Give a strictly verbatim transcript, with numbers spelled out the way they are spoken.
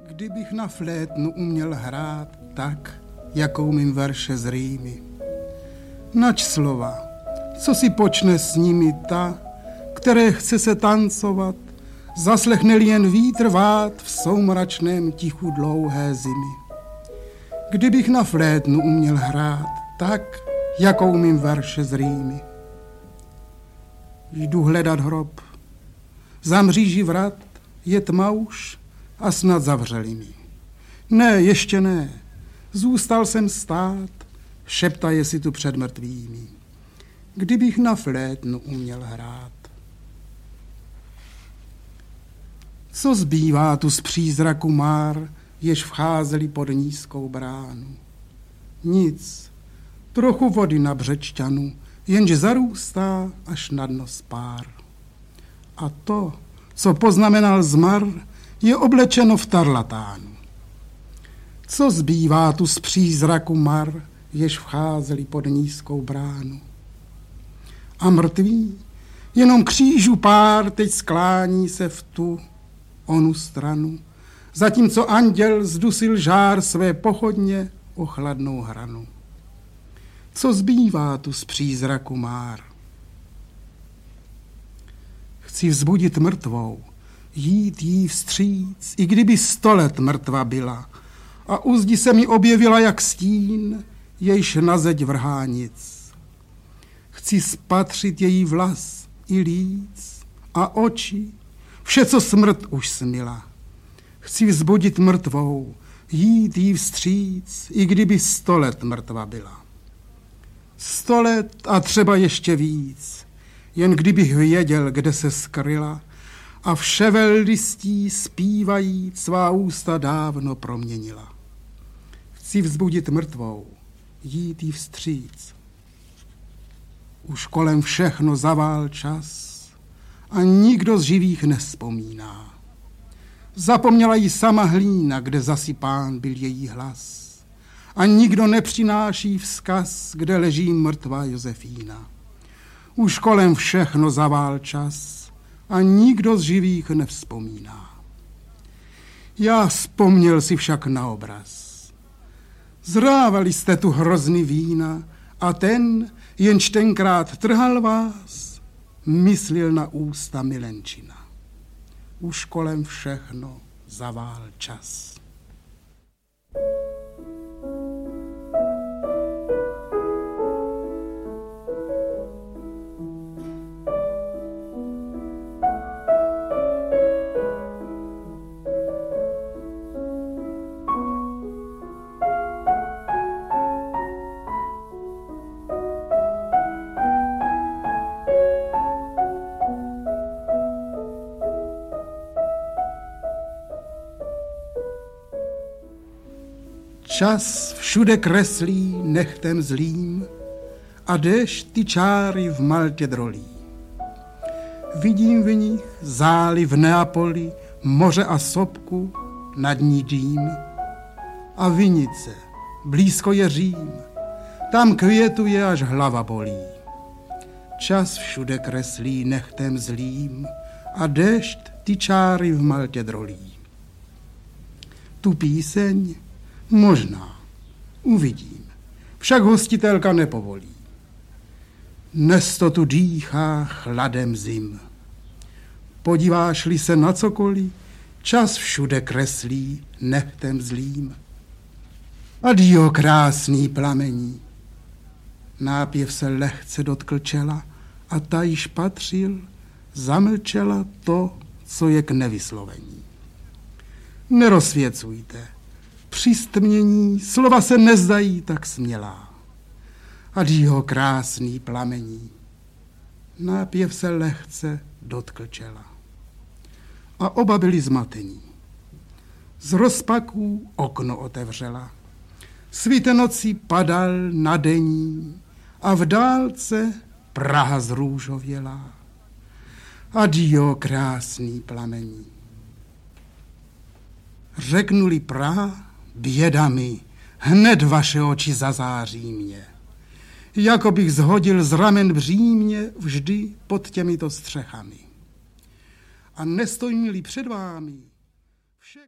Kdybych na flétnu uměl hrát tak, jako umím verše z rýmy. Nač slova, co si počne s nimi ta, které chce se tancovat, zaslechne-li jen vítr vát v soumračném tichu dlouhé zimy. Kdybych na flétnu uměl hrát tak, jako umím verše z rýmy. Jdu hledat hrob, za mříží vrat je tma už a snad zavřeli mi. Ne, ještě ne, zůstal jsem stát, šeptaje si tu před mrtvými. Kdybych na flétnu uměl hrát. Co zbývá tu z přízraku már, jež vcházeli pod nízkou bránu? Nic, trochu vody na břečťanu, jenže zarůstá až na dno spár. A to, co poznamenal zmar, je oblečeno v tarlatánu. Co zbývá tu z přízraku mar, jež vcházeli pod nízkou bránu? A mrtví, jenom křížů pár teď sklání se v tu, onu stranu, zatímco anděl zdusil žár své pochodně o chladnou hranu. Co zbývá tu z přízraku már? Chci vzbudit mrtvou, jít jí vstříc, i kdyby sto let mrtva byla, a u zdi se mi objevila jak stín, jejž na zeď vrhá nic. Chci spatřit její vlas i líc a oči, vše, co smrt už smila. Chci vzbudit mrtvou, jít jí vstříc, i kdyby sto let mrtva byla. Sto let a třeba ještě víc, jen kdybych věděl, kde se skryla, a vševel listí zpívají svá ústa dávno proměnila. Chci vzbudit mrtvou, jít jí vstříc. Už kolem všechno zavál čas a nikdo z živých nevzpomíná. Zapomněla jí sama hlína, kde zasypán byl její hlas. A nikdo nepřináší vzkaz, kde leží mrtvá Josefína. Už kolem všechno zavál čas a nikdo z živých nevzpomíná. Já vzpomněl si však na obraz. Zrávali jste tu hrozný vína a ten, jenž tenkrát trhal vás, myslil na ústa milenčina. Už kolem všechno zavál čas. Čas všude kreslí nechtem zlým a déšť ty čáry v Maltě drolí. Vidím v nich záliv Neapoli, moře a sopku, nad ní dým. A vinice, blízko je Řím, tam květuje, až hlava bolí. Čas všude kreslí nechtem zlým a déšť ty čáry v Maltě drolí. Tu píseň možná, uvidím, však hostitelka nepovolí. Dnes to tu dýchá chladem zim. Podíváš-li se na cokoliv, čas všude kreslí nechtem zlým. Adio, krásný plamení. Nápěv se lehce dotkl čela a ta již patřil, zamlčela to, co je k nevyslovení. Nerozsvěcujte. Při stmění slova se nezdají tak smělá. Adio, krásný plamení. Nápěv se lehce dotkl čela. A oba byli zmatení. Z rozpaků okno otevřela. Svit noci padal na denní a v dálce Praha zrůžověla. Adio, krásný plamení. Řeknu-li Praha, běda mi, hned vaše oči zazáří mě. Jako bych zhodil z ramen břímě vždy pod těmito střechami. A nestojím-li před vámi,